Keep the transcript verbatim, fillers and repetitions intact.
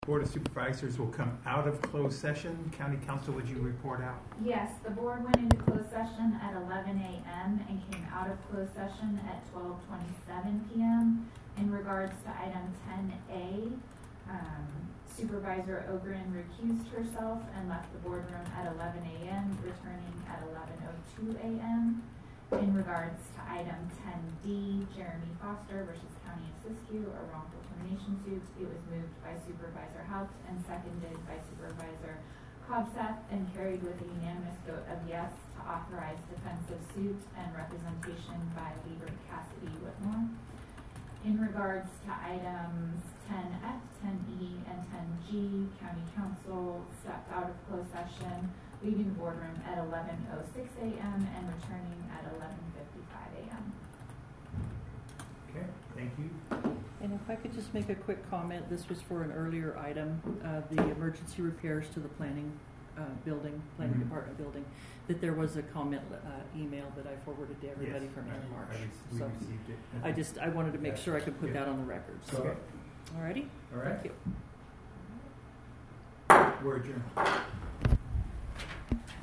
Board of Supervisors will come out of closed session. County Council, would you report out? Yes, the board went into closed session at eleven a.m. and came out of closed session at twelve twenty-seven p.m. In regards to item ten A, um, Supervisor Ogren recused herself and left the boardroom at eleven a.m., returning at eleven oh two a.m. In regards to item ten D, Jeremy Foster versus County of Siskiyou, a wrongful termination suit, it was moved by Supervisor Haupt and seconded by Supervisor Cobseth and carried with a unanimous vote of yes to authorize defensive suit and representation by Lieber Cassidy Whitmore. In regards to items ten F, ten E, and ten G, County Council stepped out of closed session, leaving the boardroom at eleven oh six a.m. and returning at eleven fifty-five a.m. Okay, thank you. And if I could just make a quick comment, this was for an earlier item, uh, the emergency repairs to the planning uh, building, planning Mhm. department building, that there was a comment uh, email that I forwarded to everybody Yes, from I- Ann Marsh. I re- we So received it. I just, I wanted to make sure I could put Yeah. that on the record. So. Okay. Alrighty? All right. Thank you. We're adjourned.